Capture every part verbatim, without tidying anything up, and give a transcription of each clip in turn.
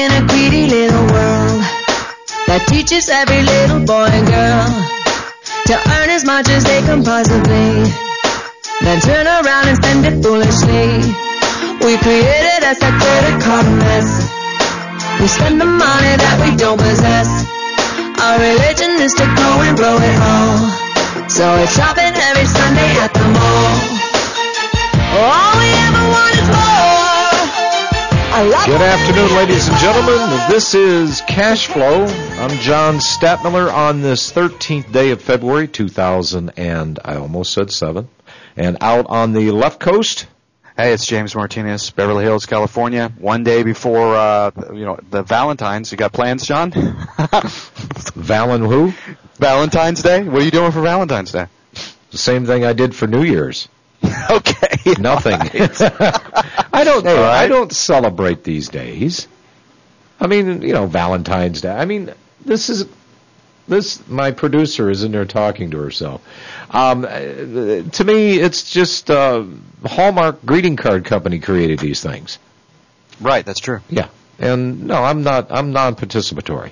in a greedy little world that teaches every little boy and girl to earn as much as they can possibly, then turn around and spend it foolishly. We created us a credit card mess. We spend the money that we don't possess. Our religion is to go and blow it all. So we're shopping every Sunday at the mall. All we ever want is more. Good afternoon, ladies and gentlemen. This is Cash Flow. I'm John Statmiller on this thirteenth day of February, two thousand, and I almost said seven. And out on the left coast, hey, it's James Martinez, Beverly Hills, California. One day before, uh, you know, the Valentine's. You got plans, John? Valen who? Valentine's Day? What are you doing for Valentine's Day? The same thing I did for New Year's. Okay. Nothing. Right. I don't. Hey, right. I don't celebrate these days. I mean, you know, Valentine's Day. I mean, this is this. My producer is in there talking to herself. Um, to me, it's just uh, Hallmark Greeting Card Company created these things. Right. That's true. Yeah. And no, I'm not. I'm non-participatory.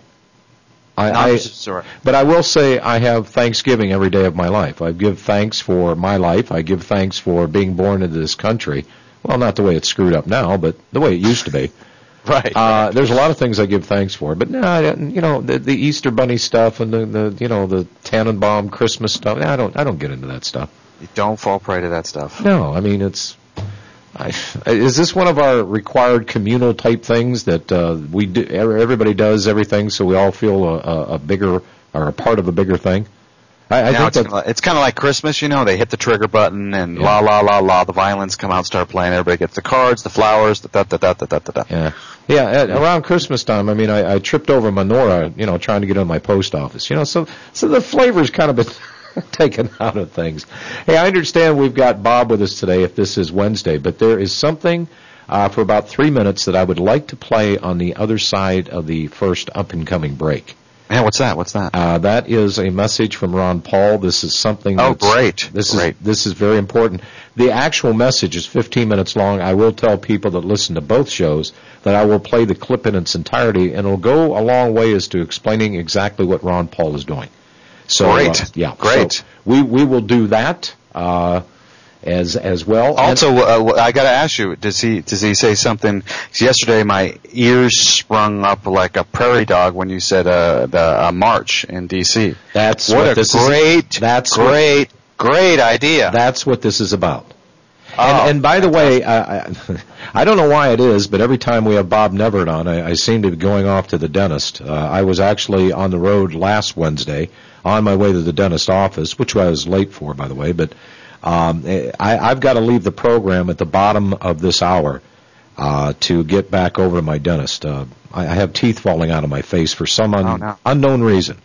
I, non-participatory. I, but I will say I have Thanksgiving every day of my life. I give thanks for my life. I give thanks for being born into this country. Well, not the way it's screwed up now, but the way it used to be. Right. Uh, there's a lot of things I give thanks for, but no, I, you know, the, the Easter Bunny stuff and the, the, you know, the Tannenbaum Christmas stuff. I don't, I don't get into that stuff. You don't fall prey to that stuff. No, I mean it's. I, is this one of our required communal type things that uh, we do? Everybody does everything, so we all feel a, a, a bigger or a part of a bigger thing. I, I now think it's, that, it's kind of like Christmas, you know. They hit the trigger button and yeah. la la la la. The violins come out, start playing. Everybody gets the cards, the flowers, the da da da da da da da. Yeah, yeah. At, around Christmas time, I mean, I, I tripped over menorah, you know, trying to get on my post office, you know. So, so the flavor's kind of been taken out of things. Hey, I understand we've got Bob with us today. If this is Wednesday, but there is something uh, for about three minutes that I would like to play on the other side of the first up and coming break. Yeah, what's that? What's that? Uh, that is a message from Ron Paul. This is something Oh, that's, great. This great. is this is very important. The actual message is fifteen minutes long. I will tell people that listen to both shows that I will play the clip in its entirety, and it'll go a long way as to explaining exactly what Ron Paul is doing. So, great. Uh, yeah. Great. So we, we will do that uh, as as well. Also, uh, I got to ask you, does he does he say something? 'Cause yesterday, my ears sprung up like a prairie dog when you said uh, the uh, march in D C That's what, what a this great, is. That's great, what, great idea. That's what this is about. Oh, and, and by the way, I, I, I don't know why it is, but every time we have Bob Neverett on, I, I seem to be going off to the dentist. Uh, I was actually on the road last Wednesday on my way to the dentist office, which I was late for, by the way. But um, I, I've got to leave the program at the bottom of this hour uh, to get back over to my dentist. Uh, I, I have teeth falling out of my face for some un- oh, no. unknown reason.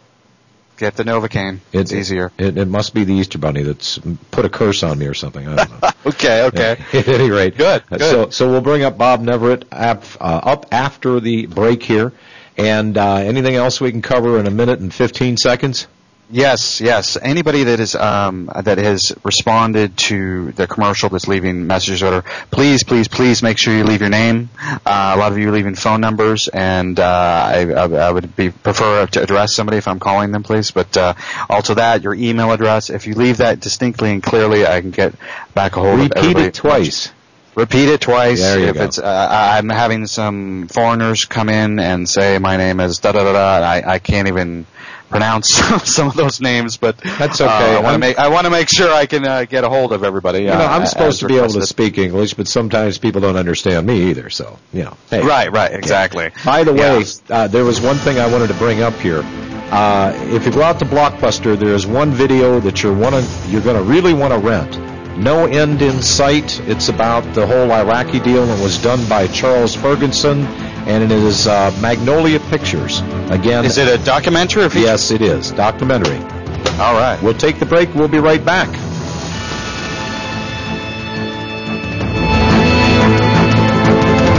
Get the Novocaine. It's it, easier. It, it must be the Easter Bunny that's put a curse on me or something. I don't know. okay, okay. Yeah, at any rate. Good, good. So, so we'll bring up Bob Neverett ap, uh, up after the break here. And uh, anything else we can cover in a minute and fifteen seconds? Yes, yes. Anybody that is um, that has responded to the commercial that's leaving messages or whatever, please, please, please make sure you leave your name. Uh, a lot of you are leaving phone numbers, and uh, I, I, I would be prefer to address somebody if I'm calling them, please. But uh, also that your email address. If you leave that distinctly and clearly, I can get back a hold Repeat of everybody. Repeat it twice. Repeat it twice. There you if go. it's, uh, I'm having some foreigners come in and say my name is da da da da. I, I can't even pronounce some of those names, but that's okay. Uh, I want to make I want to make sure I can uh, get a hold of everybody. You know, uh, I'm supposed to be able to requested. speak English, but sometimes people don't understand me either. So, you know. Hey. Right, right, exactly. Yeah. By the way, yeah. uh, there was one thing I wanted to bring up here. Uh, if you go out to Blockbuster, there is one video that you're wanna, you're going to really want to rent. No End in Sight. It's about the whole Iraqi deal, and was done by Charles Ferguson, and it is uh, Magnolia Pictures. Again, is it a documentary or feature? Yes, it is. Documentary. All right. We'll take the break. We'll be right back.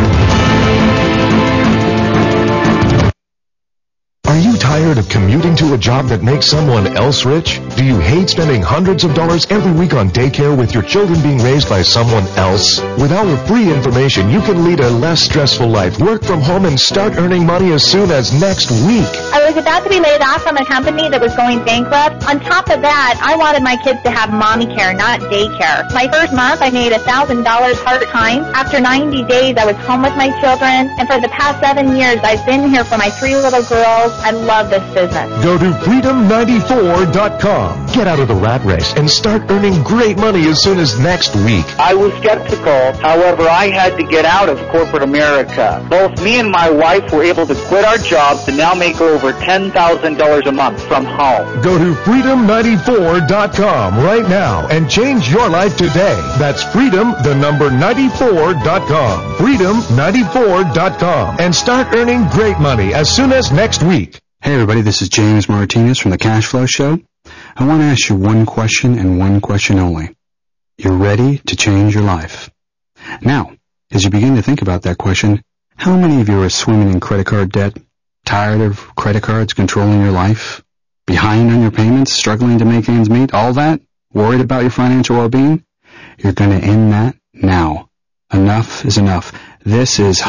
Are you tired of commuting to a a job that makes someone else rich? Do you hate spending hundreds of dollars every week on daycare with your children being raised by someone else? With our free information, you can lead a less stressful life, work from home, and start earning money as soon as next week. I was about to be laid off from a company that was going bankrupt. On top of that, I wanted my kids to have mommy care, not daycare. My first month, I made one thousand dollars part-time. After ninety days, I was home with my children, and for the past seven years, I've been here for my three little girls. I love this business. Go to freedom ninety-four dot com. Get out of the rat race and start earning great money as soon as next week. I was skeptical. However, I had to get out of corporate America. Both me and my wife were able to quit our jobs and now make over ten thousand dollars a month from home. Go to freedom ninety-four dot com right now and change your life today. That's freedom, the number ninety-four dot com. freedom ninety-four dot com. And start earning great money as soon as next week. Hey everybody, this is James Martinez from the Cash Flow Show. I want to ask you one question and one question only. You're ready to change your life. Now, as you begin to think about that question, how many of you are swimming in credit card debt, tired of credit cards controlling your life, behind on your payments, struggling to make ends meet, all that, worried about your financial well-being? You're going to end that now. Enough is enough. This is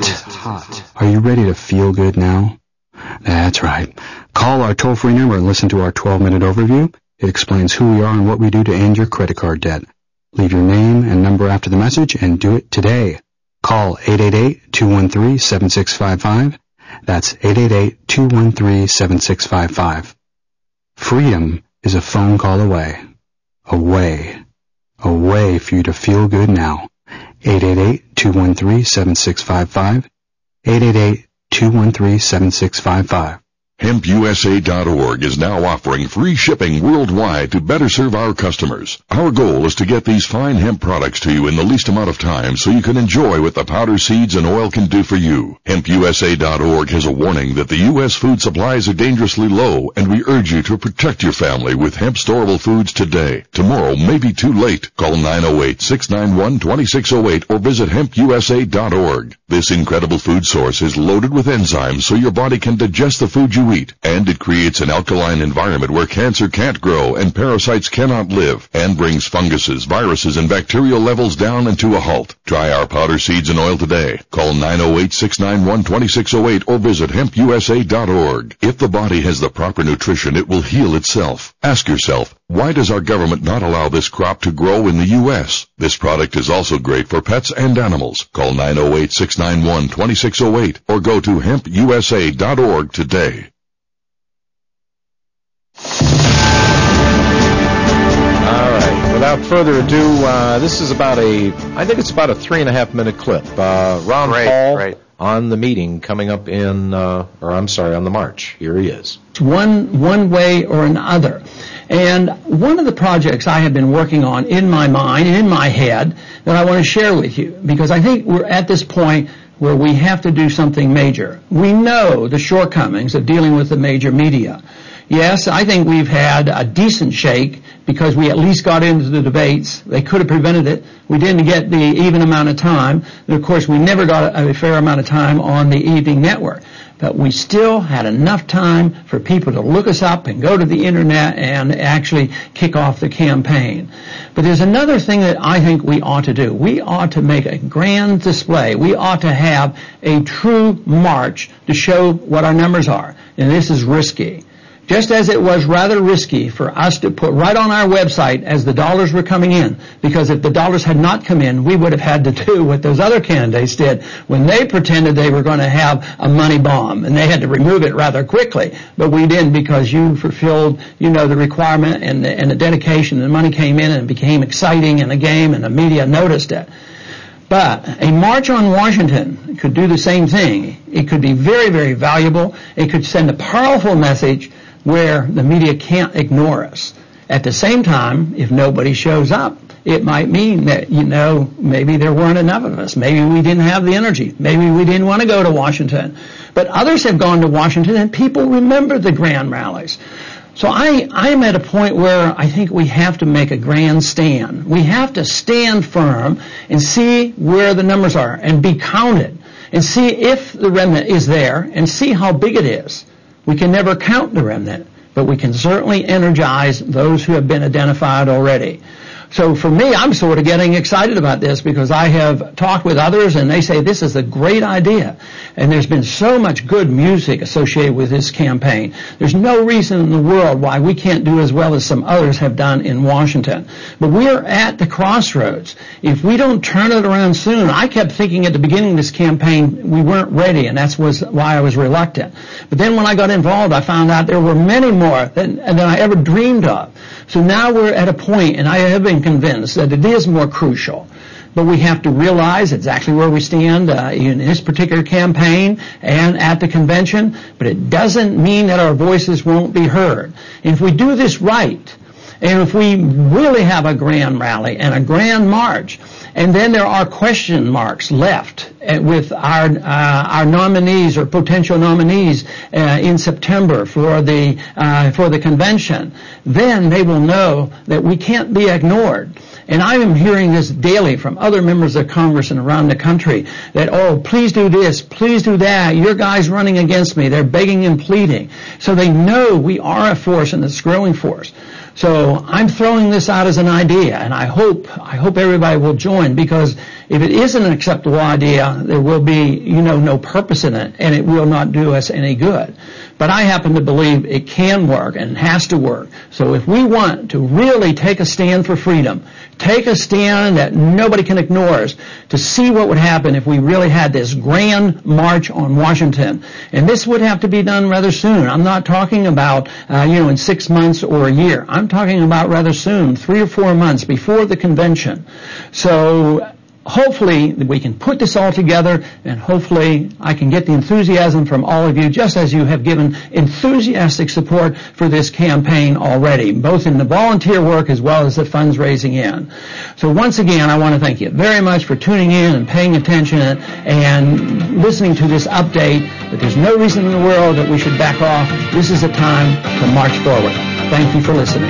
hot. Are you ready to feel good now? That's right. Call our toll-free number and listen to our twelve-minute overview. It explains who we are and what we do to end your credit card debt. Leave your name and number after the message and do it today. Call eight eight eight, two one three, seven six five five. That's eight eight eight, two one three, seven six five five. Freedom is a phone call away. Away. Away for you to feel good now. eight eight eight, two one three, seven six five five. eight eight eight, two one three, seven six five five. hemp u s a dot org is now offering free shipping worldwide to better serve our customers. Our goal is to get these fine hemp products to you in the least amount of time so you can enjoy what the powder, seeds, and oil can do for you. hemp u s a dot org has a warning that the U S food supplies are dangerously low, and we urge you to protect your family with hemp storable foods today. Tomorrow may be too late. Call nine oh eight, six nine one, two six oh eight or visit hemp u s a dot org. This incredible food source is loaded with enzymes so your body can digest the food you eat, and it creates an alkaline environment where cancer can't grow and parasites cannot live, and brings funguses, viruses, and bacterial levels down and to a halt. Try our powder, seeds, and oil today. Call nine oh eight, six nine one, two six oh eight or visit hemp u s a dot org. If the body has the proper nutrition, it will heal itself. Ask yourself, why does our government not allow this crop to grow in the U S? This product is also great for pets and animals. Call nine oh eight, six nine one, two six oh eight or go to hemp u s a dot org today. All right. Without further ado, uh, this is about a, I think it's about a three and a half minute clip. Uh, Ron Great, Paul great. on the meeting coming up in, uh, or I'm sorry, on the march. Here he is. One, one way or another. And one of the projects I have been working on in my mind and in my head that I want to share with you, because I think we're at this point where we have to do something major. We know the shortcomings of dealing with the major media. Yes, I think we've had a decent shake because we at least got into the debates. They could have prevented it. We didn't get the even amount of time. And of course, we never got a fair amount of time on the evening network. But we still had enough time for people to look us up and go to the internet and actually kick off the campaign. But there's another thing that I think we ought to do. We ought to make a grand display. We ought to have a true march to show what our numbers are. And this is risky. Just as it was rather risky for us to put right on our website as the dollars were coming in, because if the dollars had not come in, we would have had to do what those other candidates did when they pretended they were going to have a money bomb, and they had to remove it rather quickly. But we didn't, because you fulfilled, you know, the requirement and the, and the dedication, and the money came in and it became exciting in the game, and the media noticed it. But a march on Washington could do the same thing. It could be very, very valuable. It could send a powerful message where the media can't ignore us. At the same time, if nobody shows up, it might mean that, you know, maybe there weren't enough of us. Maybe we didn't have the energy. Maybe we didn't want to go to Washington. But others have gone to Washington, and people remember the grand rallies. So I, I'm at a point where I think we have to make a grand stand. We have to stand firm and see where the numbers are and be counted and see if the remnant is there and see how big it is. We can never count the remnant, but we can certainly energize those who have been identified already. So for me, I'm sort of getting excited about this because I have talked with others and they say this is a great idea. And there's been so much good music associated with this campaign. There's no reason in the world why we can't do as well as some others have done in Washington. But we're at the crossroads. If we don't turn it around soon, I kept thinking at the beginning of this campaign we weren't ready, and that's was why I was reluctant. But then when I got involved, I found out there were many more than, than I ever dreamed of. So now we're at a point, and I have been convinced that it is more crucial. But we have to realize exactly where we stand uh, in this particular campaign and at the convention, but it doesn't mean that our voices won't be heard. And if we do this right, and if we really have a grand rally and a grand march, and then there are question marks left with our uh, our nominees or potential nominees uh, in September for the uh, for the convention, then they will know that we can't be ignored. And I am hearing this daily from other members of Congress and around the country that, oh, please do this, please do that, your guy's running against me. They're begging and pleading. So they know we are a force and it's a growing force. So I'm throwing this out as an idea, and I hope I hope everybody will join, because if it isn't an acceptable idea, there will be, you know, no purpose in it, and it will not do us any good. But I happen to believe it can work and has to work. So if we want to really take a stand for freedom, take a stand that nobody can ignore us, to see what would happen if we really had this grand march on Washington. And this would have to be done rather soon. I'm not talking about, uh, you know, in six months or a year. I'm talking about rather soon, three or four months before the convention. So hopefully we can put this all together, and hopefully I can get the enthusiasm from all of you, just as you have given enthusiastic support for this campaign already, both in the volunteer work as well as the funds raising end. So once again, I want to thank you very much for tuning in and paying attention and listening to this update. But there's no reason in the world that we should back off. This is a time to march forward. Thank you for listening.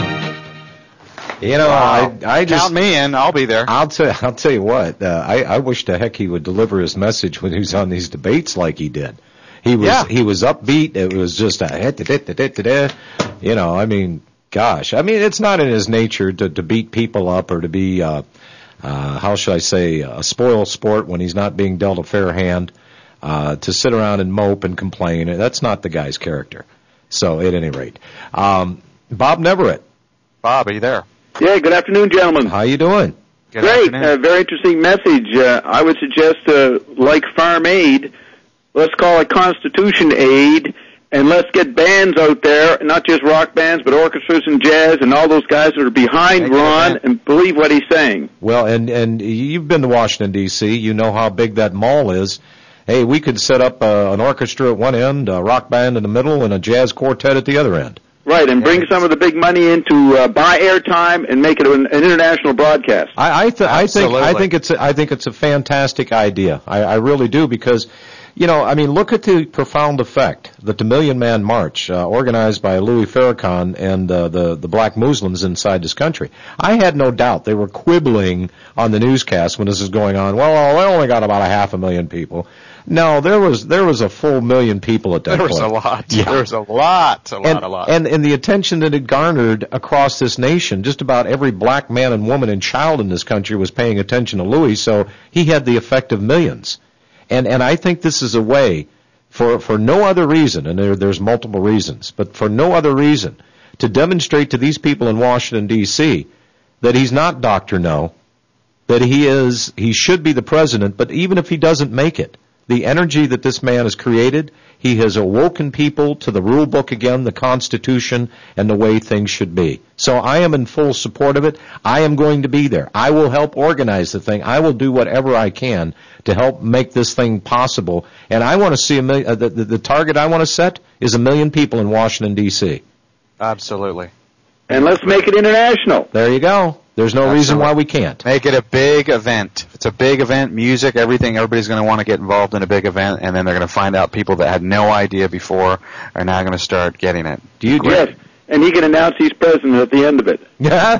You know, wow. I, I just count me in. I'll be there. I'll tell. I'll tell you what. Uh, I, I wish to heck he would deliver his message when he was on these debates like he did. He was yeah. he was upbeat. It was just a hit, hit, hit, hit, hit. You know, I mean, gosh, I mean, it's not in his nature to to beat people up or to be uh, uh, how should I say a spoil sport when he's not being dealt a fair hand. Uh, to sit around and mope and complain, that's not the guy's character. So, at any rate, um, Bob Neverett. Bob, are you there? Yeah, good afternoon, gentlemen. How you doing? Good Great. Uh, very interesting message. Uh, I would suggest, uh, like Farm Aid, let's call it Constitution Aid, and let's get bands out there, not just rock bands, but orchestras and jazz and all those guys that are behind Ron and believe what he's saying. Well, and, and you've been to Washington, D C You know how big that mall is. Hey, we could set up uh, an orchestra at one end, a rock band in the middle, and a jazz quartet at the other end. Right, and bring some of the big money in to uh, buy airtime and make it an, an international broadcast. I, I, th- I think I think it's a, I think it's a fantastic idea. I, I really do, because, you know, I mean, look at the profound effect that the Million Man March, uh, organized by Louis Farrakhan and uh, the the black Muslims inside this country. I had no doubt they were quibbling on the newscast when this is going on. Well, they only got about a half a million people. No, there was there was a full million people at that there point. There was a lot. Yeah. There was a lot, a lot, and, a lot. And, and the attention that it garnered across this nation, just about every black man and woman and child in this country was paying attention to Louis, so he had the effect of millions. And and I think this is a way, for, for no other reason, and there, there's multiple reasons, but for no other reason, to demonstrate to these people in Washington, D C that he's not Doctor No, that he is, he should be the president, but even if he doesn't make it, the energy that this man has created, he has awoken people to the rule book again, the Constitution, and the way things should be. So I am in full support of it. I am going to be there. I will help organize the thing. I will do whatever I can to help make this thing possible. And I want to see a million, uh, the, the, the target I want to set is a million people in Washington, D C Absolutely. And let's make it international. There you go. There's no Absolutely. reason why we can't. Make it a big event. If it's a big event, music, everything, everybody's going to want to get involved in a big event, and then they're going to find out people that had no idea before are now going to start getting it. Do you? Yes, and he can announce he's president at the end of it. Yeah.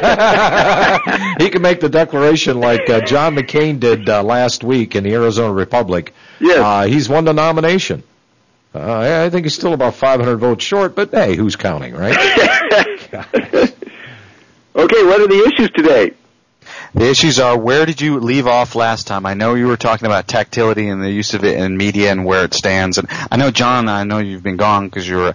He can make the declaration like uh, John McCain did uh, last week in the Arizona Republic. Yes. Uh, he's won the nomination. Uh, I think he's still about five hundred votes short, but hey, who's counting, right? Okay, what are the issues today? The issues are, where did you leave off last time? I know you were talking about tactility and the use of it in media and where it stands. And I know, John, I know you've been gone because you were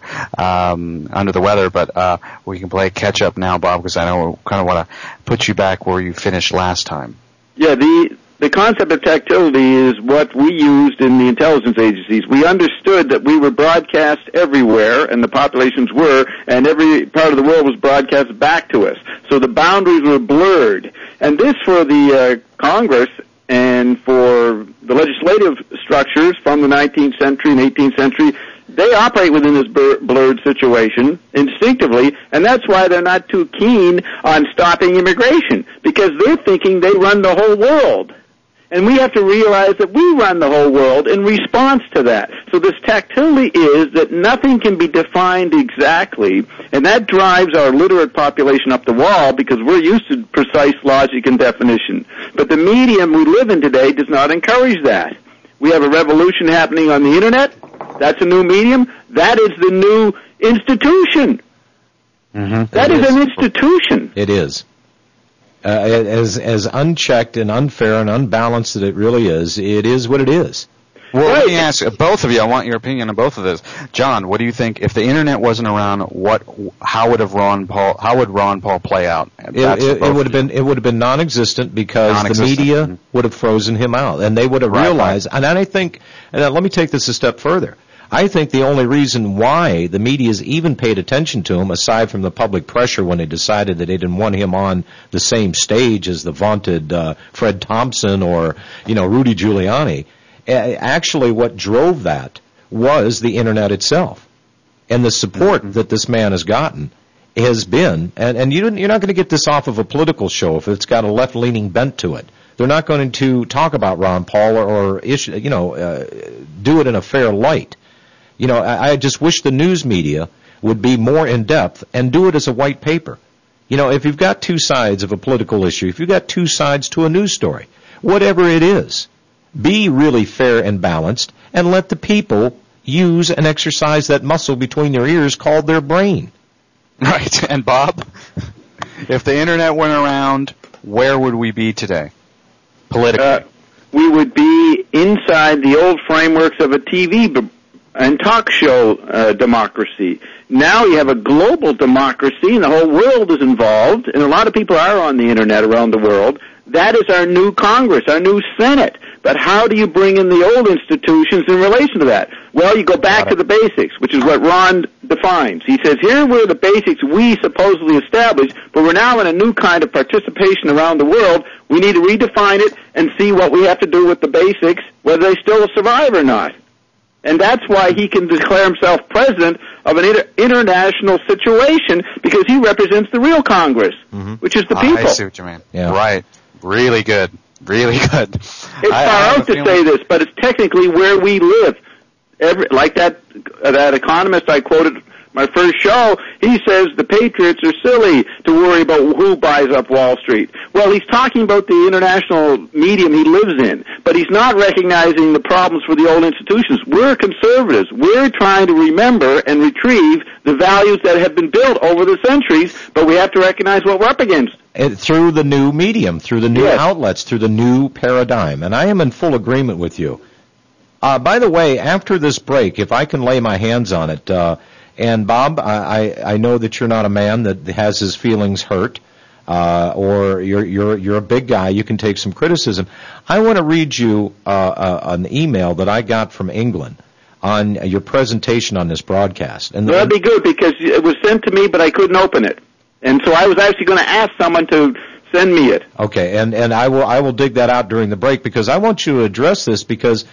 um, under the weather, but uh, we can play catch-up now, Bob, because I know we kind of want to put you back where you finished last time. Yeah, the the concept of tactility is what we used in the intelligence agencies. We understood that we were broadcast everywhere, and the populations were, and every part of the world was broadcast back to us. So the boundaries were blurred. And this, for the uh, Congress and for the legislative structures from the nineteenth century and eighteenth century, they operate within this blurred situation instinctively, and that's why they're not too keen on stopping immigration, because they're thinking they run the whole world. And we have to realize that we run the whole world in response to that. So this tactility is that nothing can be defined exactly, and that drives our literate population up the wall because we're used to precise logic and definition. But the medium we live in today does not encourage that. We have a revolution happening on the Internet. That's a new medium. That is the new institution. Mm-hmm. That is, is an institution. It is. Uh, as as unchecked and unfair and unbalanced that it really is, it is what it is. Well, right. Let me ask both of you. I want your opinion on both of this. John, what do you think? If the internet wasn't around, what? How would have Ron Paul? How would Ron Paul play out? It, it, it would have been it would have been non-existent because non-existent. the media mm-hmm. would have frozen him out, and they would have right, realized. Right. And I think, and let me take this a step further. I think the only reason why the media's even paid attention to him, aside from the public pressure when they decided that they didn't want him on the same stage as the vaunted uh, Fred Thompson or, you know, Rudy Giuliani, actually what drove that was the Internet itself. And the support mm-hmm. that this man has gotten has been, and, and you, you're not going to get this off of a political show if it's got a left-leaning bent to it. They're not going to talk about Ron Paul or, or issue, you know, uh, do it in a fair light. You know, I, I just wish the news media would be more in-depth and do it as a white paper. You know, if you've got two sides of a political issue, if you've got two sides to a news story, whatever it is, be really fair and balanced and let the people use and exercise that muscle between their ears called their brain. Right. And Bob, if the Internet went around, where would we be today, politically? Uh, we would be inside the old frameworks of a T V b- and talk show uh, democracy. Now you have a global democracy, and the whole world is involved, and a lot of people are on the Internet around the world. That is our new Congress, our new Senate. But how do you bring in the old institutions in relation to that? Well, you go back to the basics, which is what Ron defines. He says, here were the basics we supposedly established, but we're now in a new kind of participation around the world. We need to redefine it and see what we have to do with the basics, whether they still survive or not. And that's why he can declare himself president of an inter- international situation, because he represents the real Congress, mm-hmm. which is the people. I see what you mean. Yeah. Right. Really good. Really good. It's I, far I out to say this, but it's technically where we live. Every, like that uh, that economist I quoted my first show, he says the patriots are silly to worry about who buys up Wall Street. Well, he's talking about the international medium he lives in, but he's not recognizing the problems for the old institutions. We're conservatives. We're trying to remember and retrieve the values that have been built over the centuries, but we have to recognize what we're up against. It, through the new medium, through the new yes. outlets, through the new paradigm. And I am in full agreement with you. Uh, by the way, after this break, if I can lay my hands on it, uh, and Bob, I, I know that you're not a man that has his feelings hurt, uh, or you're you're you're a big guy. You can take some criticism. I want to read you uh, uh, an email that I got from England on your presentation on this broadcast. And the, that'd be good because it was sent to me, but I couldn't open it, and so I was actually going to ask someone to send me it. Okay, and and I will I will dig that out during the break because I want you to address this because.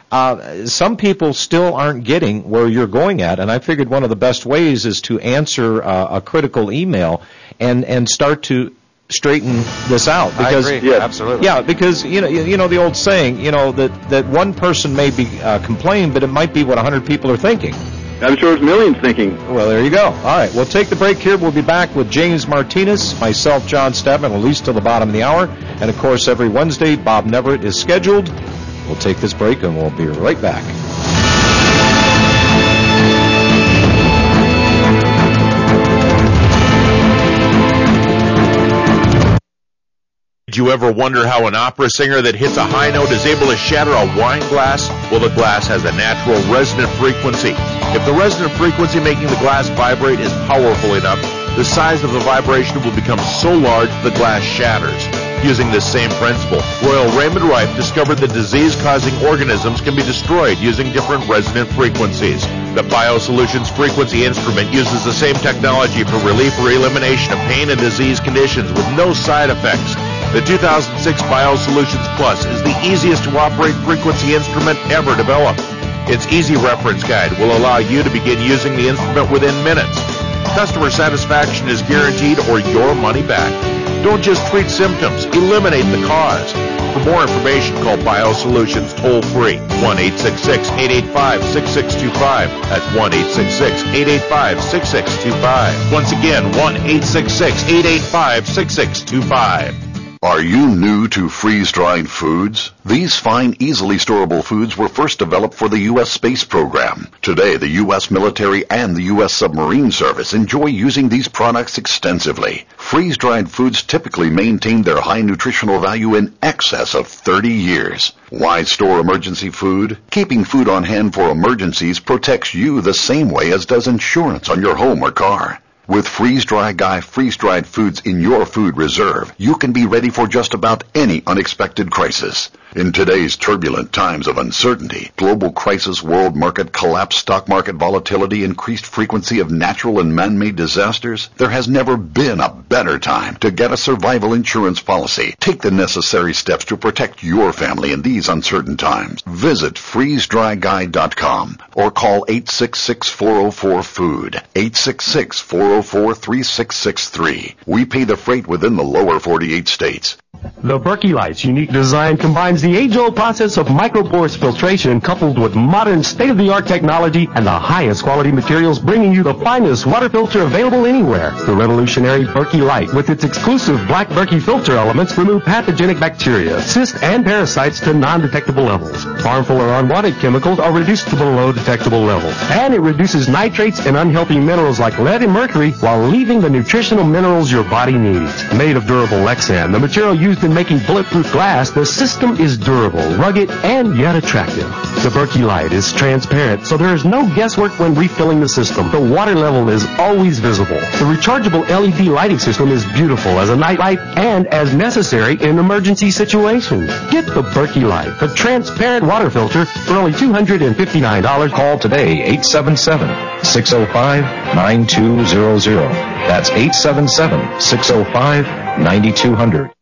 Uh, some people still aren't getting where you're going at, and I figured one of the best ways is to answer uh, a critical email and, and start to straighten this out. Because, I agree. Yeah, absolutely. Yeah, because you know you know the old saying, you know that, that one person may be uh, complaining, but it might be what a hundred people are thinking. I'm sure it's millions thinking. Well, there you go. All right, we'll take the break here. We'll be back with James Martinez, myself, John Stedman, at least till the bottom of the hour, and of course every Wednesday Bob Neverett is scheduled. We'll take this break and we'll be right back. Did you ever wonder how an opera singer that hits a high note is able to shatter a wine glass? Well, the glass has a natural resonant frequency. If the resonant frequency making the glass vibrate is powerful enough, the size of the vibration will become so large the glass shatters. Using this same principle, Royal Raymond Rife discovered that disease-causing organisms can be destroyed using different resonant frequencies. The BioSolutions frequency instrument uses the same technology for relief or elimination of pain and disease conditions with no side effects. The two thousand six BioSolutions Plus is the easiest to operate frequency instrument ever developed. Its easy reference guide will allow you to begin using the instrument within minutes. Customer satisfaction is guaranteed or your money back. Don't just treat symptoms, eliminate the cause. For more information, call BioSolutions toll free, one eight six six, eight eight five, six six two five. That's one eight six six, eight eight five, six six two five. Once again, one eight six six, eight eight five, six six two five. Are you new to freeze-dried foods? These fine, easily storable foods were first developed for the U S space program. Today, the U S military and the U S submarine service enjoy using these products extensively. Freeze-dried foods typically maintain their high nutritional value in excess of thirty years. Why store emergency food? Keeping food on hand for emergencies protects you the same way as does insurance on your home or car. With Freeze-Dry Guy freeze-dried foods in your food reserve, you can be ready for just about any unexpected crisis. In today's turbulent times of uncertainty, global crisis, world market collapse, stock market volatility, increased frequency of natural and man-made disasters, there has never been a better time to get a survival insurance policy. Take the necessary steps to protect your family in these uncertain times. Visit freeze dry guy dot com or call eight six six, four oh four, food, eight six six, four oh four, three six six three. We pay the freight within the lower forty-eight states. The Berkey Light's unique design combines the age-old process of microporous filtration coupled with modern state-of-the-art technology and the highest quality materials, bringing you the finest water filter available anywhere. The revolutionary Berkey Light, with its exclusive black Berkey filter elements, remove pathogenic bacteria, cysts, and parasites to non-detectable levels. Harmful or unwanted chemicals are reduced to below detectable levels. And it reduces nitrates and unhealthy minerals like lead and mercury while leaving the nutritional minerals your body needs. Made of durable Lexan, the material used in making bulletproof glass, the system is durable, rugged, and yet attractive. The Berkey Light is transparent, so there is no guesswork when refilling the system. The water level is always visible. The rechargeable L E D lighting system is beautiful as a night light and as necessary in emergency situations. Get the Berkey Light, the transparent water filter, for only two hundred fifty-nine dollars. Call today, eight seven seven, six oh five, nine two zero zero. That's eight seven seven, six oh five, nine two zero zero.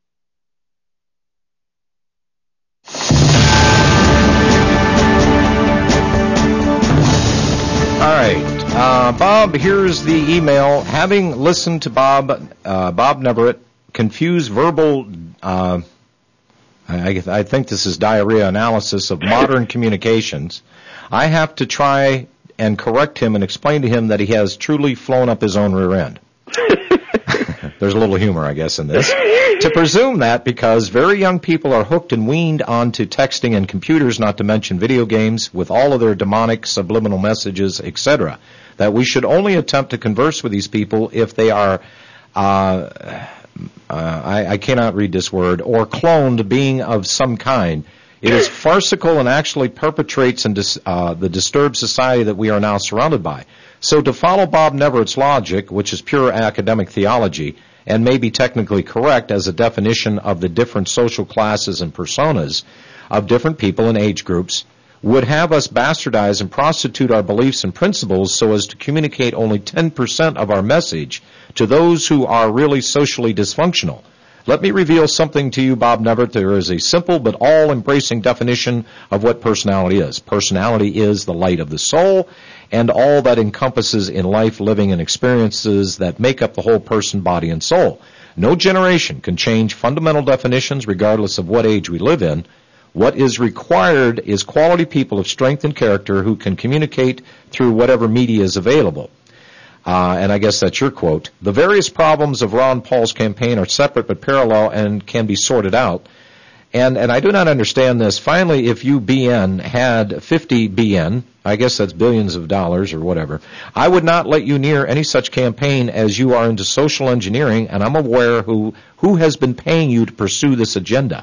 All right, uh, Bob, here's the email. Having listened to Bob, uh, Bob Neverett confuse verbal, uh, I, I think this is diarrhea analysis of modern communications, I have to try and correct him and explain to him that he has truly flown up his own rear end. There's a little humor, I guess, in this. To presume that because very young people are hooked and weaned onto texting and computers, not to mention video games, with all of their demonic subliminal messages, et cetera, that we should only attempt to converse with these people if they are, uh, uh, I, I cannot read this word, or cloned being of some kind. It is farcical and actually perpetrates and dis, uh, the disturbed society that we are now surrounded by. So to follow Bob Neverett's logic, which is pure academic theology, and may be technically correct as a definition of the different social classes and personas of different people and age groups, would have us bastardize and prostitute our beliefs and principles so as to communicate only ten percent of our message to those who are really socially dysfunctional. Let me reveal something to you, Bob Neverett. There is a simple but all-embracing definition of what personality is. Personality is the light of the soul and all that encompasses in life, living, and experiences that make up the whole person, body, and soul. No generation can change fundamental definitions regardless of what age we live in. What is required is quality people of strength and character who can communicate through whatever media is available. Uh, and I guess that's your quote. The various problems of Ron Paul's campaign are separate but parallel and can be sorted out. And and I do not understand this. Finally, if U B N had fifty B N, I guess that's billions of dollars or whatever, I would not let you near any such campaign as you are into social engineering, and I'm aware who who has been paying you to pursue this agenda.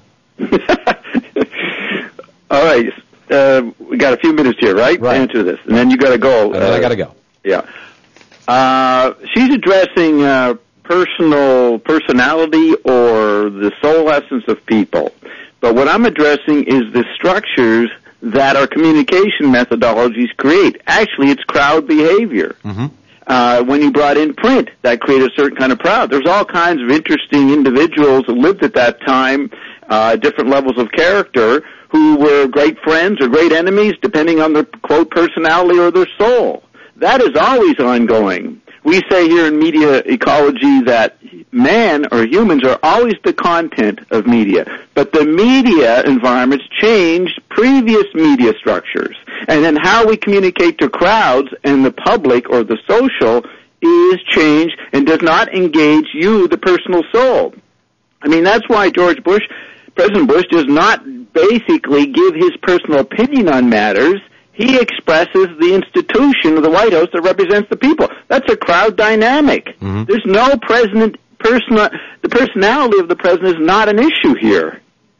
All right. Uh, we got a few minutes here, right? Right. To answer this. And then you got to go. And then uh, I got to go. Yeah. Uh, she's addressing uh, personal personality or the soul essence of people. But what I'm addressing is the structures that our communication methodologies create. Actually, it's crowd behavior. Mm-hmm. Uh, when you brought in print, that created a certain kind of crowd. There's all kinds of interesting individuals that lived at that time, uh, different levels of character, who were great friends or great enemies, depending on their, quote, personality or their soul. That is always ongoing. We say here in media ecology that man or humans are always the content of media, but the media environments changed previous media structures. And then how we communicate to crowds and the public or the social is changed and does not engage you, the personal soul. I mean, that's why George Bush, President Bush, does not basically give his personal opinion on matters. He expresses the institution of the White House that represents the people. That's a crowd dynamic. Mm-hmm. There's no president, personal, the personality of the president is not an issue here.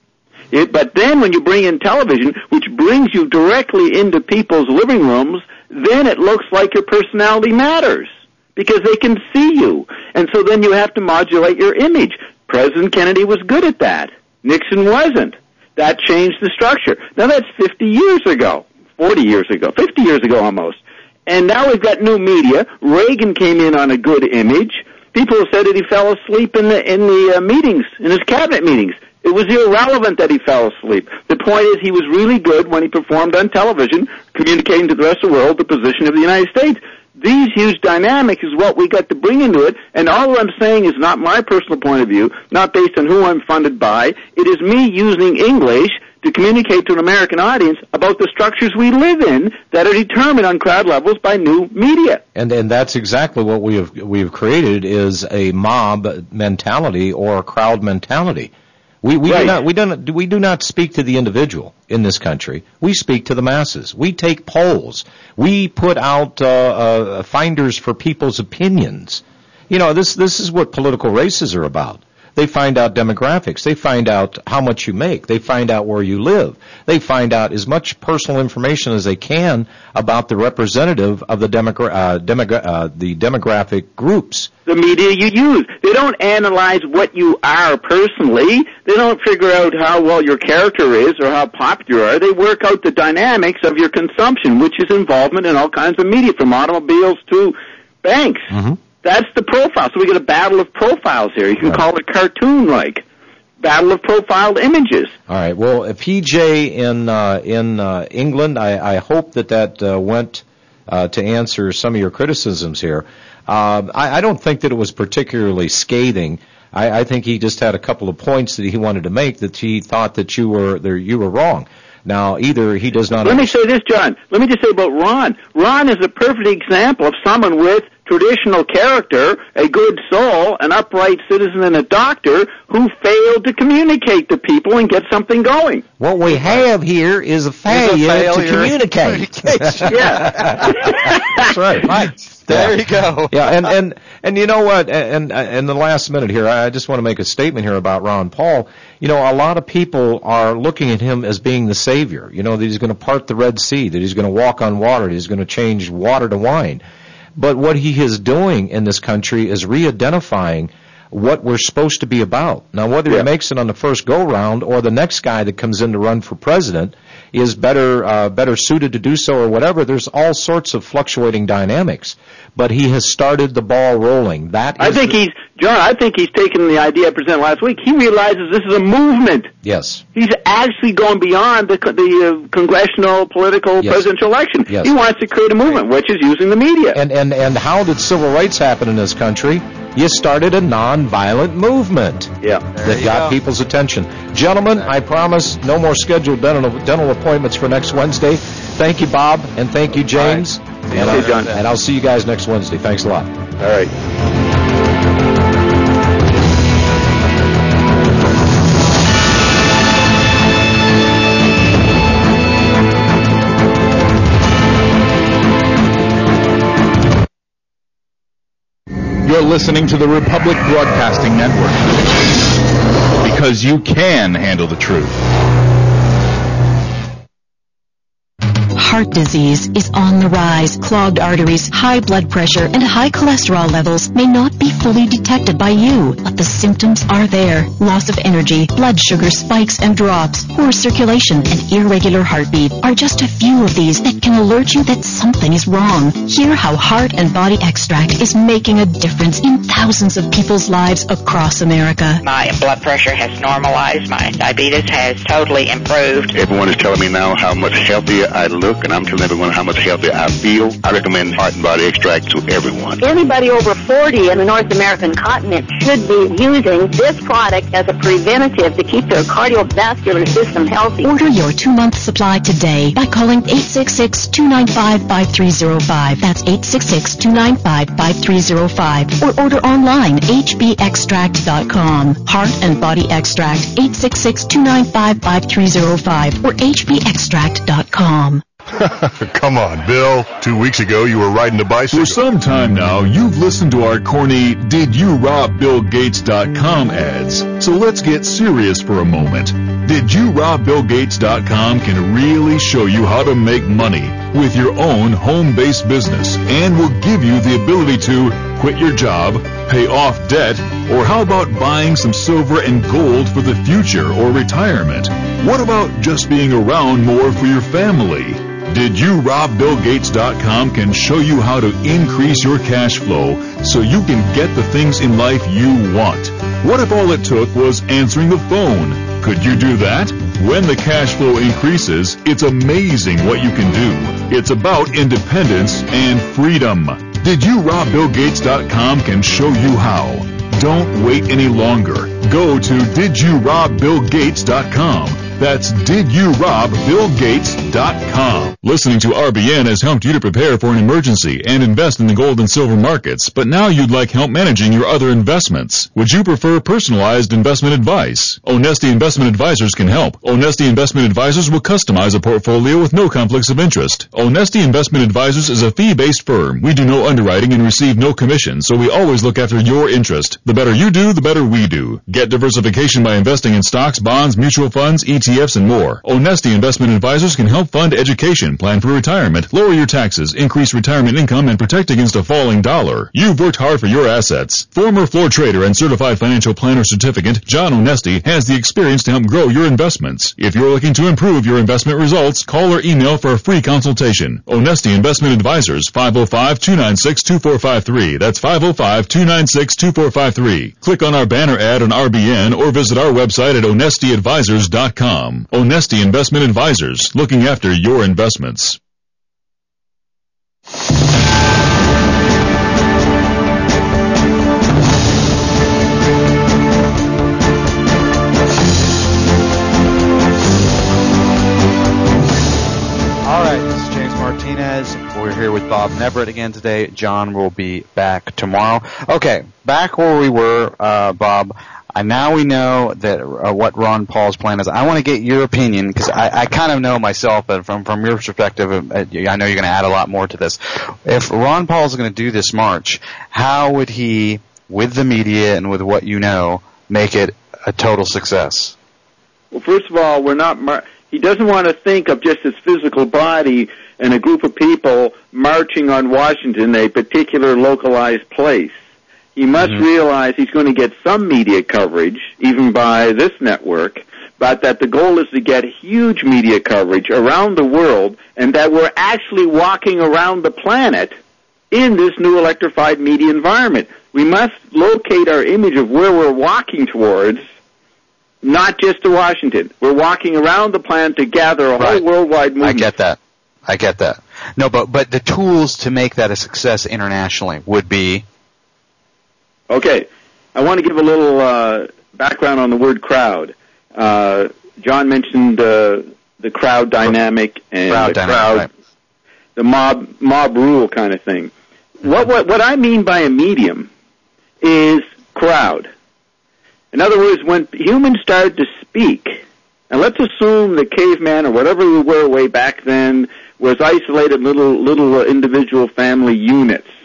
It, but then when you bring in television, which brings you directly into people's living rooms, then it looks like your personality matters because they can see you. And so then you have to modulate your image. President Kennedy was good at that. Nixon wasn't. That changed the structure. Now that's fifty years ago. forty years ago, fifty years ago almost. And now we've got new media. Reagan came in on a good image. People have said that he fell asleep in the in the uh, meetings, in his cabinet meetings. It was irrelevant that he fell asleep. The point is he was really good when he performed on television, communicating to the rest of the world the position of the United States. These huge dynamics is what we got to bring into it, and all I'm saying is not my personal point of view, not based on who I'm funded by. It is me using English to communicate to an American audience about the structures we live in that are determined on crowd levels by new media. And and that's exactly what we have we have created is a mob mentality or a crowd mentality. We we right. do not we do not we do not speak to the individual in this country. We speak to the masses. We take polls. We put out uh, uh, finders for people's opinions. You know, this this is what political races are about. They find out demographics. They find out how much you make. They find out where you live. They find out as much personal information as they can about the representative of the demogra- uh, demogra- uh, the demographic groups. The media you use. They don't analyze what you are personally. They don't figure out how well your character is or how popular you are. They work out the dynamics of your consumption, which is involvement in all kinds of media, from automobiles to banks. Mm-hmm. That's the profile. So we get a battle of profiles here. You can right. call it cartoon-like. Battle of profiled images. All right. Well, P J in uh, in uh, England, I, I hope that that uh, went uh, to answer some of your criticisms here. Uh, I, I don't think that it was particularly scathing. I, I think he just had a couple of points that he wanted to make that he thought that you were there, you were wrong. Now, either he does not... Let me say this, John. Let me just say about Ron. Ron is a perfect example of someone with traditional character, a good soul, an upright citizen, and a doctor who failed to communicate to people and get something going. What we have here is a failure, a failure to communicate. Yeah. That's right. Right. There Yeah. you go. Yeah, and, and, and you know what, and, and in the last minute here, I just want to make a statement here about Ron Paul. You know, a lot of people are looking at him as being the savior, you know, that he's going to part the Red Sea, that he's going to walk on water, that he's going to change water to wine. But what he is doing in this country is re-identifying what we're supposed to be about. Now, whether yeah. he makes it on the first go-round or the next guy that comes in to run for president is better uh, better suited to do so or whatever, there's all sorts of fluctuating dynamics. But he has started the ball rolling. That is I think the, he's, John, I think he's taken the idea I presented last week. He realizes this is a movement. Yes. He's actually going beyond the, the uh, congressional, political, Yes. presidential election. Yes. He wants to create a movement, which is using the media. And, and, and how did civil rights happen in this country? You started a non-violent movement yeah. that you got go. people's attention. Gentlemen, I promise no more scheduled dental, dental appointments for next Wednesday. Thank you, Bob, and thank you, James. Right. And, Okay, John. and I'll see you guys next Wednesday. Thanks a lot. All right. listening to the Republic Broadcasting Network. Because you can handle the truth. Heart disease is on the rise. Clogged arteries, high blood pressure, and high cholesterol levels may not be fully detected by you, but the symptoms are there. Loss of energy, blood sugar spikes and drops, poor circulation, and irregular heartbeat are just a few of these that can alert you that something is wrong. Hear how Heart and Body Extract is making a difference in thousands of people's lives across America. My blood pressure has normalized. My diabetes has totally improved. Everyone is telling me now how much healthier I look, and I'm telling everyone how much healthier I feel. I recommend Heart and Body Extract to everyone. Anybody over forty in the North American continent should be using this product as a preventative to keep their cardiovascular system healthy. Order your two-month supply today by calling eight six six, two nine five, five three zero five. That's eight six six, two nine five, five three zero five. Or order online, h b extract dot com. Heart and Body Extract, eight six six, two nine five, five three zero five or h b extract dot com. Come on, Bill. Two weeks ago, you were riding a bicycle. For some time now, you've listened to our corny Did You Rob Bill Gates dot com ads. So let's get serious for a moment. Did You Rob Bill Gates dot com can really show you how to make money with your own home-based business and will give you the ability to quit your job, pay off debt, or how about buying some silver and gold for the future or retirement? What about just being around more for your family? Did You Rob Bill Gates dot com can show you how to increase your cash flow so you can get the things in life you want. What if all it took was answering the phone? Could you do that? When the cash flow increases, it's amazing what you can do. It's about independence and freedom. Did You Rob Bill Gates dot com can show you how. Don't wait any longer. Go to Did You Rob Bill Gates dot com. That's Did You Rob Bill Gates dot com. Listening to R B N has helped you to prepare for an emergency and invest in the gold and silver markets, but now you'd like help managing your other investments. Would you prefer personalized investment advice? Onesti Investment Advisors can help. Onesti Investment Advisors will customize a portfolio with no conflicts of interest. Onesti Investment Advisors is a fee-based firm. We do no underwriting and receive no commission, so we always look after your interest. The better you do, the better we do. Get diversification by investing in stocks, bonds, mutual funds, E T Fs, and more. Onesti Investment Advisors can help fund education, plan for retirement, lower your taxes, increase retirement income, and protect against a falling dollar. You've worked hard for your assets. Former floor trader and certified financial planner certificate, John Onesti, has the experience to help grow your investments. If you're looking to improve your investment results, call or email for a free consultation. Onesti Investment Advisors, five oh five, two nine six, two four five three. That's five oh five, two nine six, two four five three. Click on our banner ad on R B N or visit our website at onesti advisors dot com. Onesti Investment Advisors, looking after your investments. All right, this is James Martinez. We're here with Bob Neverett again today. John will be back tomorrow. Okay, back where we were, uh, Bob. And now we know that uh, what Ron Paul's plan is. I want to get your opinion because I, I kind of know myself, but from from your perspective, uh, I know you're going to add a lot more to this. If Ron Paul's going to do this march, how would he, with the media and with what you know, make it a total success? Well, first of all, we're not. Mar- he doesn't want to think of just his physical body and a group of people marching on Washington, a particular localized place. He must mm-hmm. realize he's going to get some media coverage, even by this network, but that the goal is to get huge media coverage around the world, and that we're actually walking around the planet in this new electrified media environment. We must locate our image of where we're walking towards, not just to Washington. We're walking around the planet to gather a right. whole worldwide movement. I get that. I get that. No, but but the tools to make that a success internationally would be... Okay, I want to give a little uh, background on the word crowd. Uh, John mentioned uh, the crowd dynamic and crowd the dynamic, crowd, right. the mob mob rule kind of thing. What, what what I mean by a medium is crowd. In other words, when humans started to speak, and let's assume the caveman or whatever we were way back then was isolated little little uh, individual family units.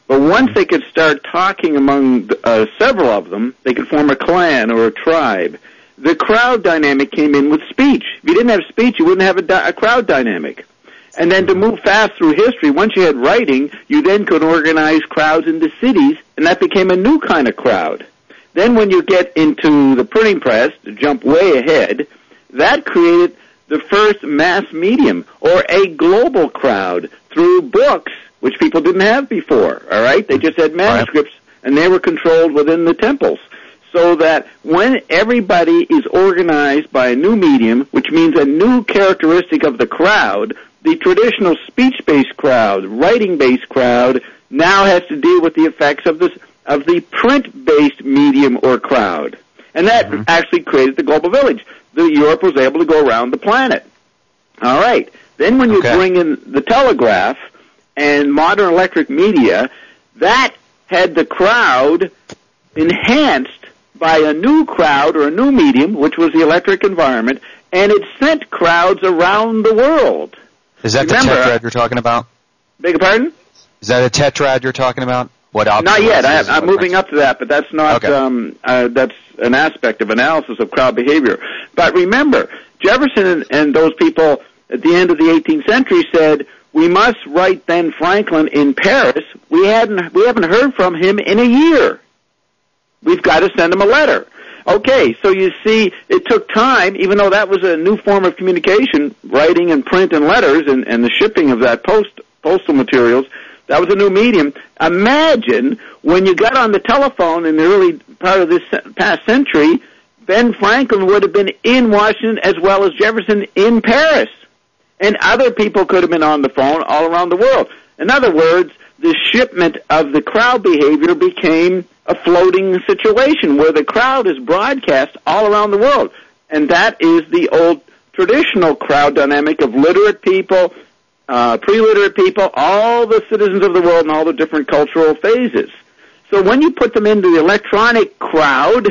But once they could start talking among uh, several of them, they could form a clan or a tribe. The crowd dynamic came in with speech. If you didn't have speech, you wouldn't have a, di- a crowd dynamic. And then to move fast through history, once you had writing, you then could organize crowds into cities, and that became a new kind of crowd. Then when you get into the printing press, to jump way ahead, that created the first mass medium, or a global crowd, through books, which people didn't have before, all right? They just had manuscripts, and they were controlled within the temples. So that when everybody is organized by a new medium, which means a new characteristic of the crowd, the traditional speech-based crowd, writing-based crowd, now has to deal with the effects of this of the print-based medium or crowd. And that mm-hmm. actually created the global village. The Europe was able to go around the planet. All right. Then when you okay. bring in the telegraph and modern electric media, that had the crowd enhanced by a new crowd or a new medium, which was the electric environment, and it sent crowds around the world. Is that Remember, the tetrad you're talking about? Beg your pardon? Is that a tetrad you're talking about? What Not yet. I have, I'm moving up to that, but that's not. Okay. Um, uh, that's an aspect of analysis of crowd behavior. But remember, Jefferson and, and those people at the end of the eighteenth century said, "We must write Ben Franklin in Paris. We hadn't. We haven't heard from him in a year. We've got to send him a letter." Okay, so you see, it took time, even though that was a new form of communication, writing and print and letters and, and the shipping of that post postal materials. That was a new medium. Imagine when you got on the telephone in the early part of this past century, Ben Franklin would have been in Washington as well as Jefferson in Paris. And other people could have been on the phone all around the world. In other words, the shipment of the crowd behavior became a floating situation where the crowd is broadcast all around the world. And that is the old traditional crowd dynamic of literate people, Uh, pre-literate people, all the citizens of the world in all the different cultural phases. So when you put them into the electronic crowd,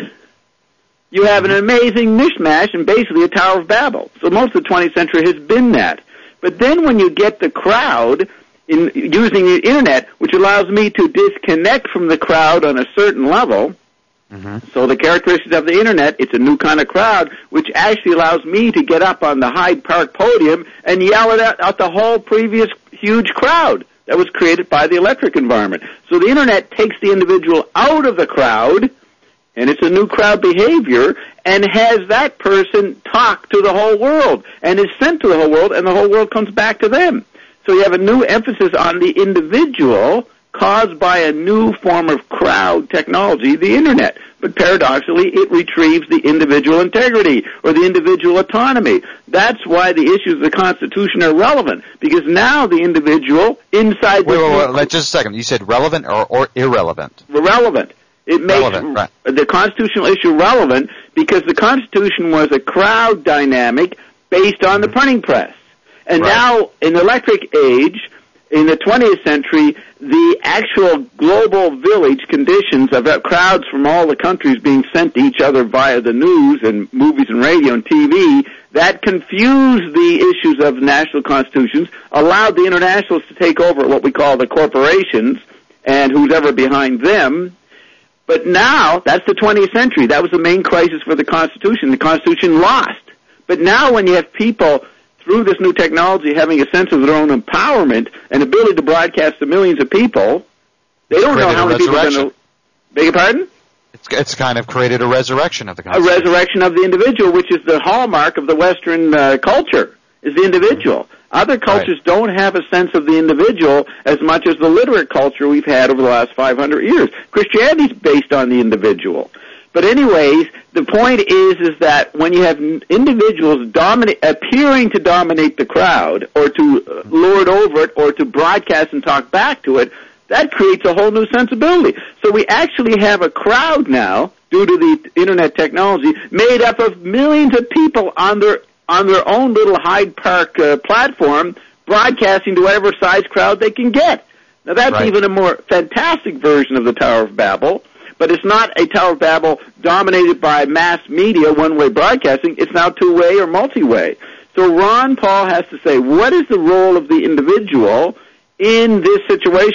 you have an amazing mishmash and basically a Tower of Babel. So most of the twentieth century has been that. But then when you get the crowd in using the Internet, which allows me to disconnect from the crowd on a certain level, mm-hmm. so the characteristics of the Internet, it's a new kind of crowd, which actually allows me to get up on the Hyde Park podium and yell it out at the whole previous huge crowd that was created by the electric environment. So the Internet takes the individual out of the crowd, and it's a new crowd behavior, and has that person talk to the whole world, and is sent to the whole world, and the whole world comes back to them. So you have a new emphasis on the individual caused by a new form of crowd technology, the Internet. But paradoxically, it retrieves the individual integrity or the individual autonomy. That's why the issues of the Constitution are relevant, because now the individual inside wait, the... Wait, wait, wait, just a second. You said relevant or, or irrelevant? Relevant. It makes relevant, right. the constitutional issue relevant because the Constitution was a crowd dynamic based on the printing press. And right. now, in the electric age, in the twentieth century, the actual global village conditions of crowds from all the countries being sent to each other via the news and movies and radio and T V, that confused the issues of national constitutions, allowed the internationals to take over what we call the corporations and who's ever behind them. But now, that's the twentieth century. That was the main crisis for the Constitution. The Constitution lost. But now when you have people through this new technology having a sense of their own empowerment and ability to broadcast to millions of people, they don't know how many people are going to... Beg your pardon? It's, it's kind of created a resurrection of the Constitution. A resurrection of the individual, which is the hallmark of the Western uh, culture, is the individual. Other cultures right. don't have a sense of the individual as much as the literate culture we've had over the last five hundred years. Christianity is based on the individual. But anyways, the point is is that when you have individuals dominate, appearing to dominate the crowd or to lord over it or to broadcast and talk back to it, that creates a whole new sensibility. So we actually have a crowd now, due to the Internet technology, made up of millions of people on their on their own little Hyde Park uh, platform, broadcasting to whatever size crowd they can get. Now that's right. even a more fantastic version of the Tower of Babel. But it's not a Tower of Babel dominated by mass media, one-way broadcasting. It's now two-way or multi-way. So Ron Paul has to say, what is the role of the individual in this situation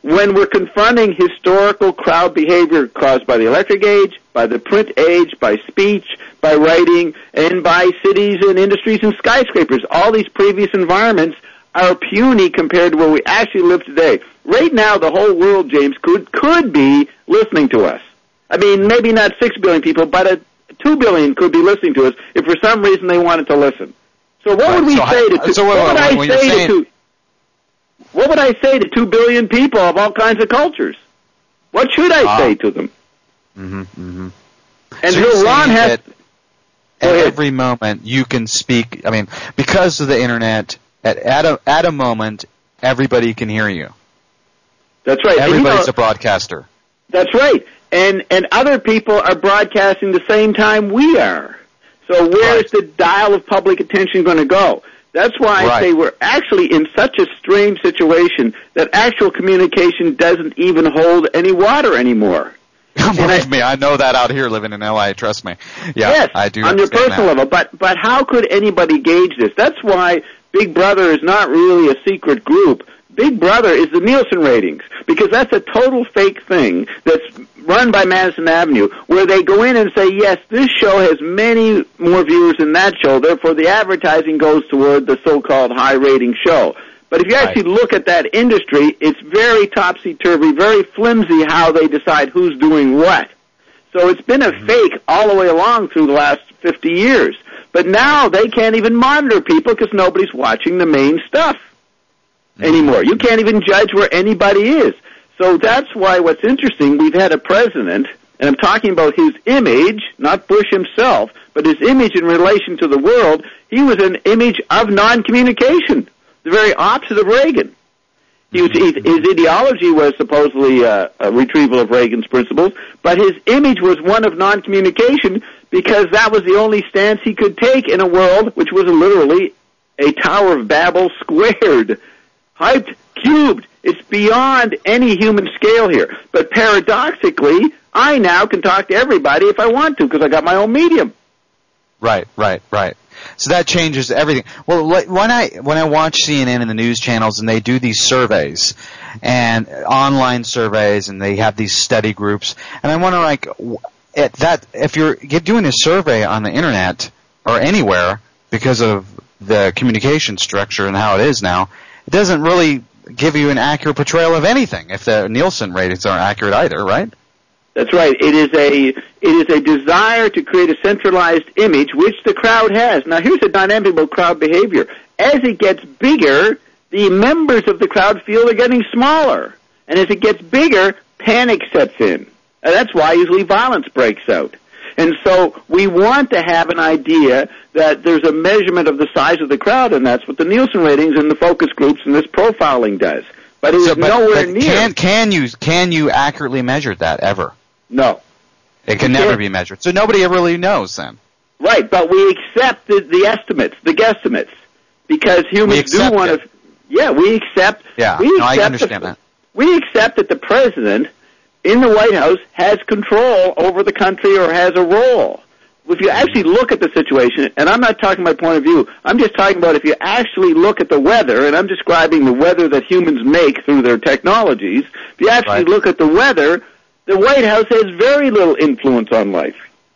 when we're confronting historical crowd behavior caused by the electric age, by the print age, by speech, by writing, and by cities and industries and skyscrapers. All these previous environments are puny compared to where we actually live today. Right now, the whole world, James, could could be listening to us. I mean, maybe not six billion people, but a two billion could be listening to us if for some reason they wanted to listen. So what would we so say I, to two, so wait, what would wait, I wait, say saying, to two, what would I say to two billion people of all kinds of cultures? What should I uh, say to them? Mm-hmm, mm-hmm. And so so Ron has at every moment you can speak. I mean, because of the internet, at at a, at a moment everybody can hear you. That's right. Everybody's you know, a broadcaster. That's right. And and other people are broadcasting the same time we are. So where's right. the dial of public attention going to go? That's why right. I say we're actually in such a strange situation that actual communication doesn't even hold any water anymore. Believe I, me, I know that out here living in L A, trust me. Yeah, yes, I do on your personal that. level. But but how could anybody gauge this? That's why Big Brother is not really a secret group. Big Brother is the Nielsen ratings, because that's a total fake thing that's run by Madison Avenue, where they go in and say, yes, this show has many more viewers than that show, therefore the advertising goes toward the so-called high-rating show. But if you actually right. look at that industry, it's very topsy-turvy, very flimsy how they decide who's doing what. So it's been a mm-hmm. fake all the way along through the last fifty years. But now they can't even monitor people because nobody's watching the main stuff anymore. You can't even judge where anybody is. So that's why what's interesting, we've had a president, and I'm talking about his image, not Bush himself, but his image in relation to the world. He was an image of non-communication, the very opposite of Reagan. He was, his, his ideology was supposedly uh, a retrieval of Reagan's principles, but his image was one of non-communication because that was the only stance he could take in a world which was literally a Tower of Babel squared. Hyped, cubed. It's beyond any human scale here. But paradoxically, I now can talk to everybody if I want to because I got my own medium. Right, right, right. So that changes everything. Well, when I when I watch C N N and the news channels and they do these surveys and online surveys and they have these study groups, and I wonder like at that if you're doing a survey on the internet or anywhere because of the communication structure and how it is now, it doesn't really give you an accurate portrayal of anything if the Nielsen ratings aren't accurate either, right? That's right. It is a it is a desire to create a centralized image, which the crowd has. Now, here's a dynamic about crowd behavior. As it gets bigger, the members of the crowd feel they're getting smaller. And as it gets bigger, panic sets in. And that's why usually violence breaks out. And so we want to have an idea that there's a measurement of the size of the crowd, and that's what the Nielsen ratings and the focus groups and this profiling does. But it is so, but, nowhere but near. Can, can you can you accurately measure that ever? No. It can never be measured. So nobody really knows then. Right, but we accept the, the estimates, the guesstimates, because humans do want to. Yeah, we accept. Yeah, we no, accept I understand the, that. We accept that the president in the White House has control over the country or has a role. If you actually look at the situation, and I'm not talking my point of view, I'm just talking about if you actually look at the weather, and I'm describing the weather that humans make through their technologies, if you actually right. look at the weather, the White House has very little influence on life,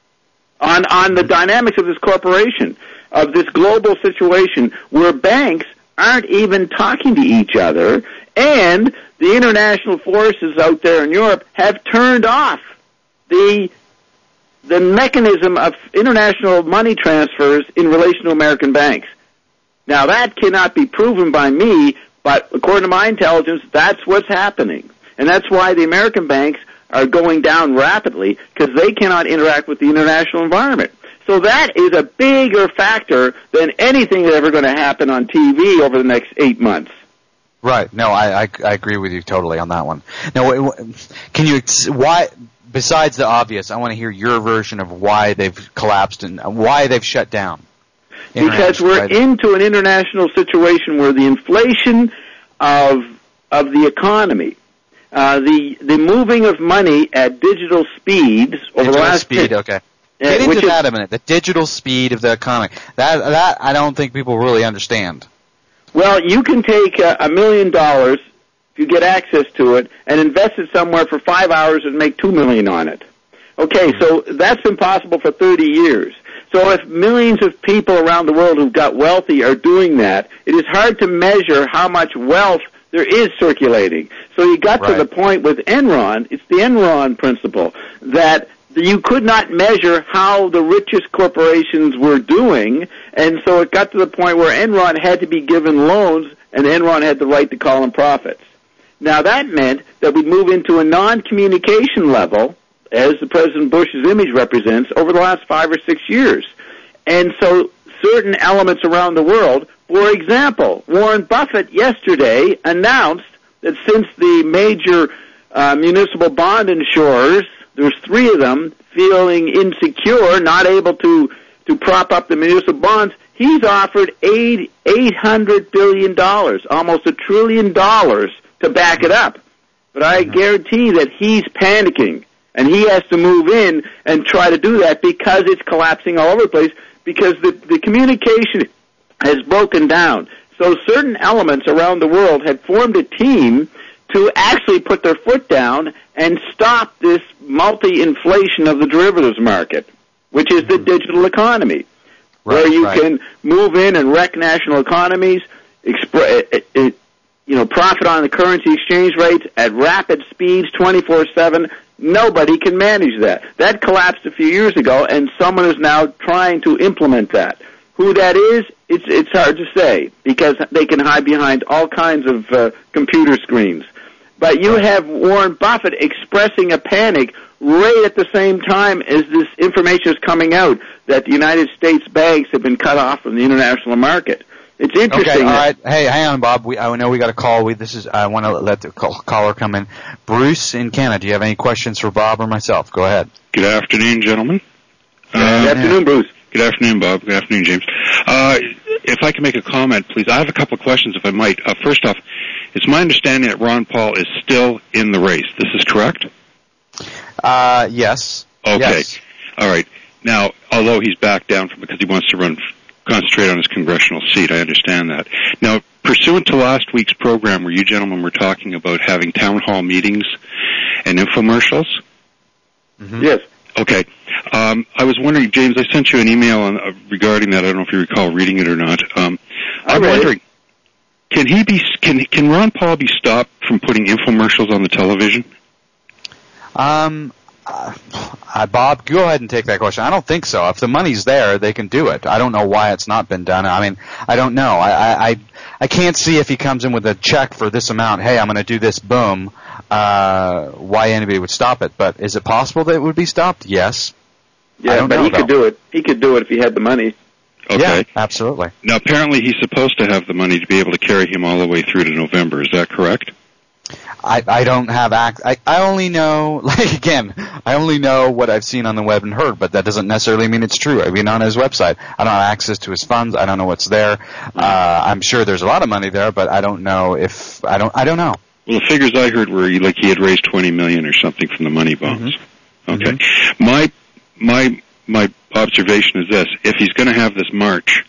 on, on the dynamics of this corporation, of this global situation where banks aren't even talking to each other, and the international forces out there in Europe have turned off the the mechanism of international money transfers in relation to American banks. Now, that cannot be proven by me, but according to my intelligence, that's what's happening. And that's why the American banks are going down rapidly, because they cannot interact with the international environment. So that is a bigger factor than anything that's ever going to happen on T V over the next eight months. Right. No, I, I, I agree with you totally on that one. Now, can you why? Besides the obvious, I want to hear your version of why they've collapsed and why they've shut down. Because we're into an international situation where the inflation of of the economy, uh, the the moving of money at digital speeds over digital the last speed. ten, Okay. Get uh, into which that is, a minute. The digital speed of the economy. That that I don't think people really understand. Well, you can take a, a million dollars if you get access to it, and invest it somewhere for five hours and make two million on it. Okay, so that's been possible for thirty years. So if millions of people around the world who've got wealthy are doing that, it is hard to measure how much wealth there is circulating. So you got Right. to the point with Enron, it's the Enron principle, that you could not measure how the richest corporations were doing, and so it got to the point where Enron had to be given loans, and Enron had the right to call them profits. Now that meant that we'd move into a non-communication level, as the President Bush's image represents, over the last five or six years. And so certain elements around the world, for example, Warren Buffett yesterday announced that since the major uh, municipal bond insurers, there's three of them, feeling insecure, not able to, to prop up the municipal bonds, he's offered eight, eight hundred billion dollars, almost a trillion dollars, to back it up. But I guarantee that he's panicking. And he has to move in and try to do that because it's collapsing all over the place, because the, the communication has broken down. So certain elements around the world had formed a team to actually put their foot down and stop this multi-inflation of the derivatives market, which is the digital economy, Right, where you right. can move in and wreck national economies, expre- it, it, you know, profit on the currency exchange rates at rapid speeds, twenty-four seven. Nobody can manage that. That collapsed a few years ago, and someone is now trying to implement that. Who that is, it's it's hard to say, because they can hide behind all kinds of uh, computer screens. But you have Warren Buffett expressing a panic right at the same time as this information is coming out that the United States banks have been cut off from the international market. It's interesting. Okay, all that- right. Hey, hang on, Bob. We, I know we got a call. We, this is. I want to let the call, caller come in. Bruce in Canada. Do you have any questions for Bob or myself? Go ahead. Good afternoon, gentlemen. Good afternoon, Bruce. Good afternoon, Bob. Good afternoon, James. Uh, if I can make a comment, please. I have a couple of questions, if I might. Uh, first off, it's my understanding that Ron Paul is still in the race. This is correct? Uh, yes. Okay. Yes. All right. Now, although he's backed down from because he wants to run, concentrate on his congressional seat, I understand that. Now, pursuant to last week's program where you gentlemen were talking about having town hall meetings and infomercials. Mm-hmm. Yes. Okay. Um, I was wondering, James, I sent you an email on, uh, regarding that. I don't know if you recall reading it or not. Um, I'm read it. wondering, can he be, can can Ron Paul be stopped from putting infomercials on the television? Um, uh, uh, Bob, go ahead and take that question. I don't think so. If the money's there, they can do it. I don't know why it's not been done. I mean, I don't know. I I I, I can't see if he comes in with a check for this amount. Hey, I'm going to do this. Boom. Uh, why anybody would stop it? But is it possible that it would be stopped? Yes. I Yeah, don't but know, he could though. do it. He could do it if he had the money. Okay. Yeah, absolutely. Now, apparently he's supposed to have the money to be able to carry him all the way through to November. Is that correct? I, I don't have act. I, I only know, like again, I only know what I've seen on the web and heard, but that doesn't necessarily mean it's true. I mean, on his website, I don't have access to his funds. I don't know what's there. Uh, I'm sure there's a lot of money there, but I don't know if I don't. I don't know. Well, the figures I heard were like he had raised twenty million or something from the money bonds. Mm-hmm. Okay. Mm-hmm. My my my observation is this: if he's going to have this march,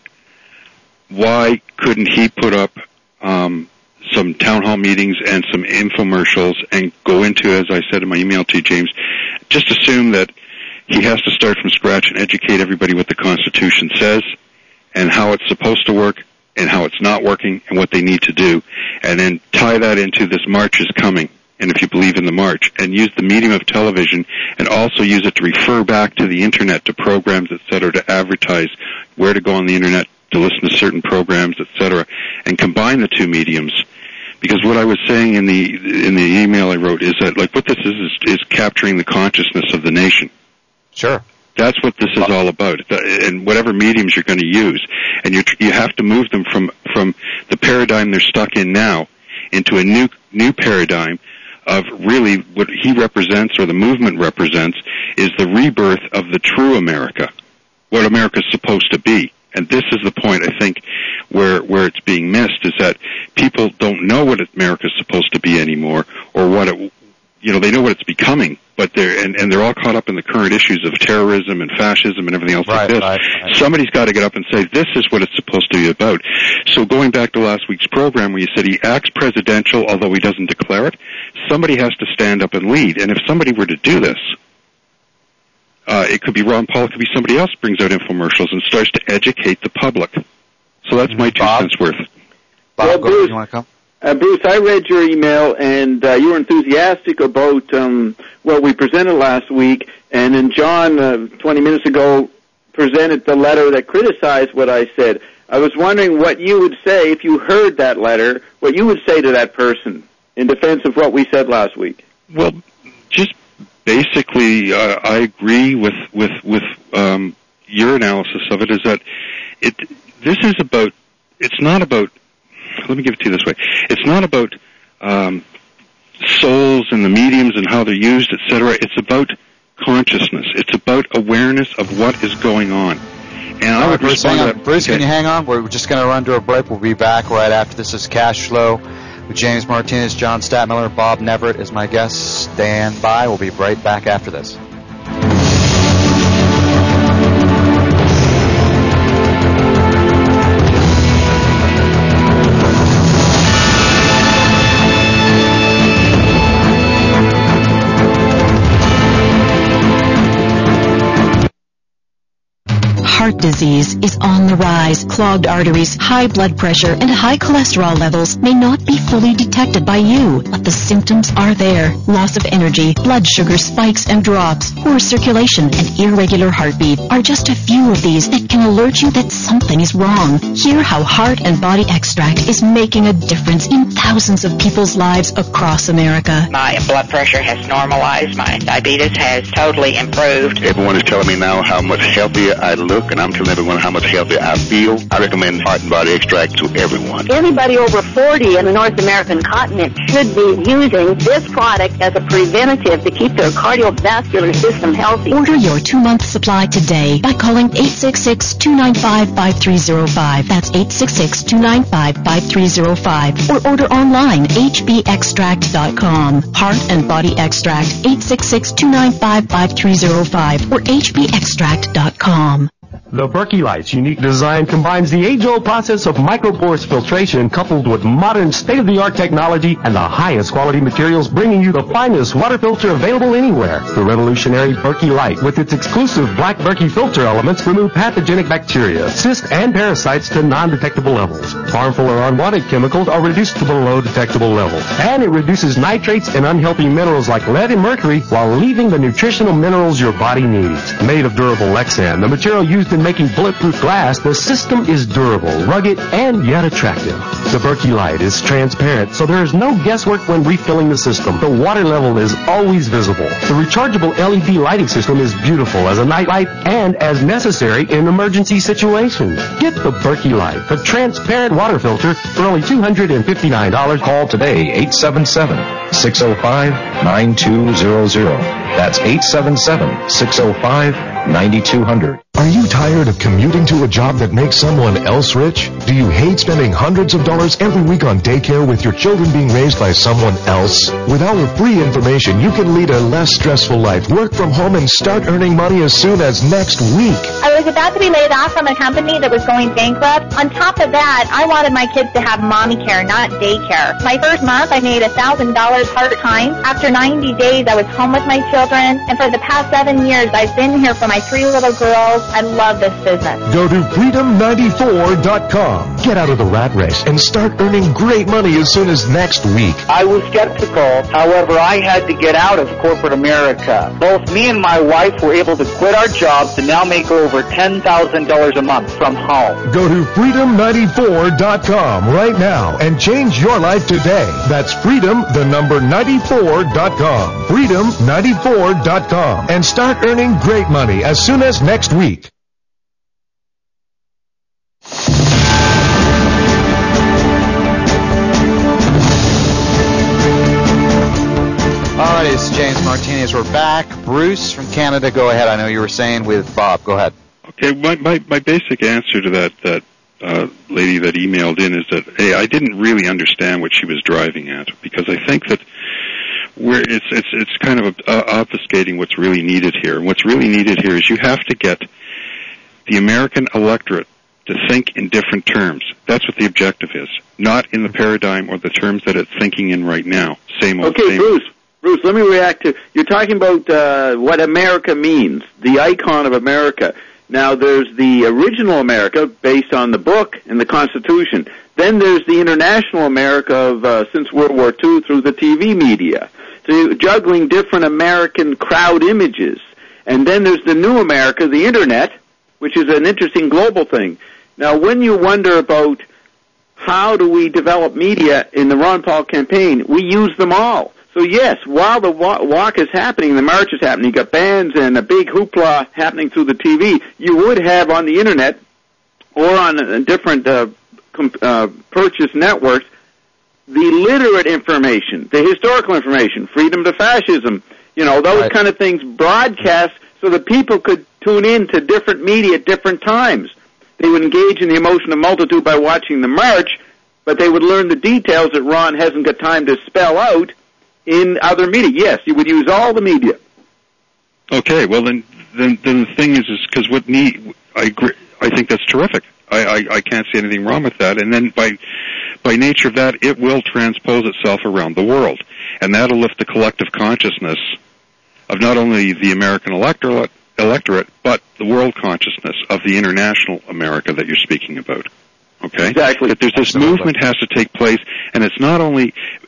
why couldn't he put up um, some town hall meetings and some infomercials and go into, as I said in my email to you, James, just assume that he has to start from scratch and educate everybody what the Constitution says and how it's supposed to work and how it's not working and what they need to do, and then tie that into this march is coming, and if you believe in the march, and use the medium of television and also use it to refer back to the Internet, to programs, et cetera, to advertise where to go on the Internet to listen to certain programs, et cetera, and combine the two mediums. Because what I was saying in the in the email I wrote is that, like, what this is is, is capturing the consciousness of the nation. Sure. That's what this is all about, and whatever mediums you're going to use, and you you have to move them from from the paradigm they're stuck in now into a new new paradigm of really what he represents, or the movement represents, is the rebirth of the true America, what America's supposed to be. And this is the point, I think, where where it's being missed, is that people don't know what America's supposed to be anymore, or what it, you know, they know what it's becoming, but but they're and, and they're all caught up in the current issues of terrorism and fascism and everything else right, like this. Right, right. Somebody's got to get up and say, this is what it's supposed to be about. So going back to last week's program where you said he acts presidential, although he doesn't declare it, somebody has to stand up and lead. And if somebody were to do this, uh, it could be Ron Paul, it could be somebody else brings out infomercials and starts to educate the public. So that's my two Bob? cents worth. Bob, well, go Bruce, ahead. You want to come? Uh, Bruce, I read your email, and uh, you were enthusiastic about um, what we presented last week, and then John, uh, twenty minutes ago, presented the letter that criticized what I said. I was wondering what you would say if you heard that letter, what you would say to that person in defense of what we said last week. Well, just basically, uh, I agree with with with um, your analysis of it. Is that it? This is about. It's not about. Let me give it to you this way. It's not about um, souls and the mediums and how they're used, et cetera. It's about consciousness. It's about awareness of what is going on. And I would Bruce, respond hang to on. that. Bruce, Okay. can you hang on? We're just going to run to a break. We'll be back right after this. Is Cash Flow with James Martinez, John Statmiller, Bob Neverett is my guest. Stand by. We'll be right back after this. Heart disease is on the rise. Clogged arteries, high blood pressure, and high cholesterol levels may not be fully detected by you, but the symptoms are there. Loss of energy, blood sugar spikes and drops, poor circulation, and irregular heartbeat are just a few of these that can alert you that something is wrong. Hear how Heart and Body Extract is making a difference in thousands of people's lives across America. My blood pressure has normalized. My diabetes has totally improved. Everyone is telling me now how much healthier I look, and I'm telling everyone how much healthier I feel. I recommend Heart and Body Extract to everyone. Anybody over forty in the North American continent should be using this product as a preventative to keep their cardiovascular system healthy. Order your two-month supply today by calling eight six six, two nine five, five three zero five. That's eight six six, two nine five, five three zero five. Or order online, h b extract dot com. Heart and Body Extract, eight six six, two nine five, five three zero five or h b extract dot com. The Berkey Light's unique design combines the age-old process of micropores filtration coupled with modern state-of-the-art technology and the highest quality materials, bringing you the finest water filter available anywhere. The revolutionary Berkey Light, with its exclusive black Berkey filter elements, remove pathogenic bacteria, cysts, and parasites to non-detectable levels. Harmful or unwanted chemicals are reduced to below detectable levels. And it reduces nitrates and unhealthy minerals like lead and mercury while leaving the nutritional minerals your body needs. Made of durable Lexan, the material used in making bulletproof glass, the system is durable, rugged, and yet attractive. The Berkey Light is transparent, so there is no guesswork when refilling the system. The water level is always visible. The rechargeable L E D lighting system is beautiful as a night light and as necessary in emergency situations. Get the Berkey Light, the transparent water filter, for only two hundred fifty-nine dollars. Call today, eight seven seven, six oh five, nine two zero zero. That's eight seven seven, six oh five, nine two zero zero. Are you tired of commuting to a job that makes someone else rich? Do you hate spending hundreds of dollars every week on daycare with your children being raised by someone else? With our free information, you can lead a less stressful life, work from home, and start earning money as soon as next week. I was about to be laid off from a company that was going bankrupt. On top of that, I wanted my kids to have mommy care, not daycare. My first month, I made one thousand dollars part-time. After ninety days, I was home with my children. And for the past seven years, I've been here for my three little girls. I love this business. Go to freedom ninety-four dot com. Get out of the rat race and start earning great money as soon as next week. I was skeptical. However, I had to get out of corporate America. Both me and my wife were able to quit our jobs and now make over ten thousand dollars a month from home. Go to freedom ninety-four dot com right now and change your life today. That's freedom, the number ninety-four dot com. freedom ninety-four dot com. And start earning great money as soon as next week. All right, it's James Martinez. We're back. Bruce from Canada, go ahead. I know you were saying with Bob. Go ahead. Okay, my, my, my basic answer to that, that uh, lady that emailed in is that, hey, I didn't really understand what she was driving at, because I think that we're it's it's it's kind of uh, obfuscating what's really needed here. And what's really needed here is you have to get the American electorate to think in different terms. That's what the objective is, not in the paradigm or the terms that it's thinking in right now. Same old. Okay, same. Bruce. Bruce, let me react to, you're talking about uh, what America means, the icon of America. Now, there's the original America based on the book and the Constitution. Then there's the international America of uh, since World War Two through the T V media. So you're juggling different American crowd images. And then there's the new America, the Internet, which is an interesting global thing. Now, when you wonder about how do we develop media in the Ron Paul campaign, we use them all. So yes, while the walk is happening, the march is happening, you got bands and a big hoopla happening through the T V, you would have on the Internet or on different uh, uh, purchase networks the literate information, the historical information, freedom to fascism, you know, those right. kind of things broadcast so that people could tune in to different media at different times. They would engage in the emotion of multitude by watching the march, but they would learn the details that Ron hasn't got time to spell out in other media. Yes, you would use all the media. Okay, well then, then, then the thing is, is because what need I agree, I think that's terrific. I, I, I can't see anything wrong with that. And then by by nature of that, it will transpose itself around the world, and that'll lift the collective consciousness of not only the American electorate, electorate, but the world consciousness of the international America that you're speaking about. Okay, exactly. That there's this Absolutely. movement has to take place, and it's not only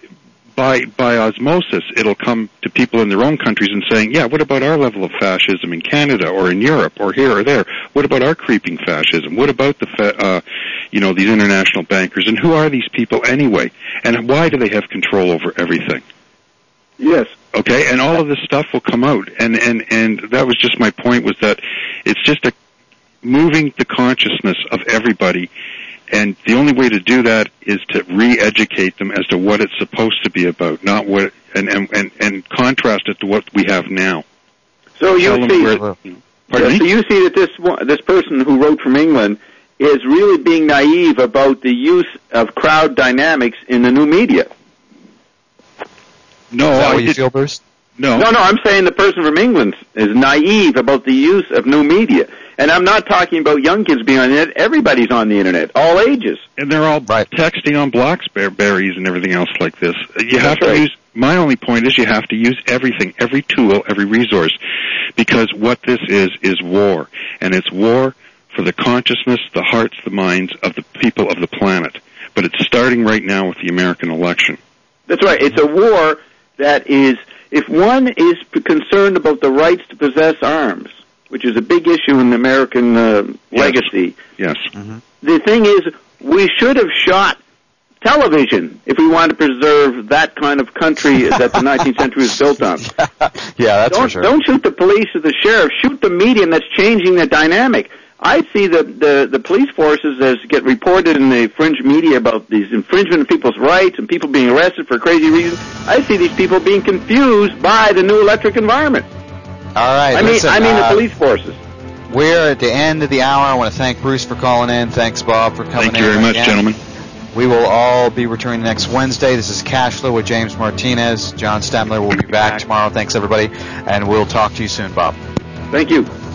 by by osmosis, it'll come to people in their own countries and saying, yeah, what about our level of fascism in Canada or in Europe or here or there? What about our creeping fascism? What about the, fa- uh, you know, these international bankers? And who are these people anyway? And why do they have control over everything? Yes. Okay, and all of this stuff will come out. And, and, and that was just my point, was that it's just a moving the consciousness of everybody. And the only way to do that is to re-educate them as to what it's supposed to be about, not what, and and and, and contrast it to what we have now. So you Tell see, where, you know, pardon yeah, me? so you see that this this person who wrote from England is really being naive about the use of crowd dynamics in the new media. No, is that I what you did, feel, Bruce? No, no, no. I'm saying the person from England is naive about the use of new media. And I'm not talking about young kids being on the internet. Everybody's on the internet, all ages. And they're all right. texting on Blackberries and everything else like this. You have That's to right. use, my only point is you have to use everything, every tool, every resource, because what this is, is war. And it's war for the consciousness, the hearts, the minds of the people of the planet. But it's starting right now with the American election. That's right. It's a war that is, if one is concerned about the rights to possess arms, which is a big issue in American uh, Yes. legacy. Yes. Mm-hmm. The thing is, we should have shot television if we want to preserve that kind of country that the nineteenth century was built on. Yeah, that's don't, for sure. Don't shoot the police or the sheriff. Shoot the medium that's changing the dynamic. I see the, the, the police forces, as get reported in the fringe media about these infringement of people's rights and people being arrested for crazy reasons. I see these people being confused by the new electric environment. All right. I listen, mean, I mean uh, the police forces. We're at the end of the hour. I want to thank Bruce for calling in. Thanks, Bob, for coming in. Thank you very much, again. gentlemen. We will all be returning next Wednesday. This is Cash Flow with James Martinez. John Stamler will be back tomorrow. Thanks, everybody. And we'll talk to you soon, Bob. Thank you.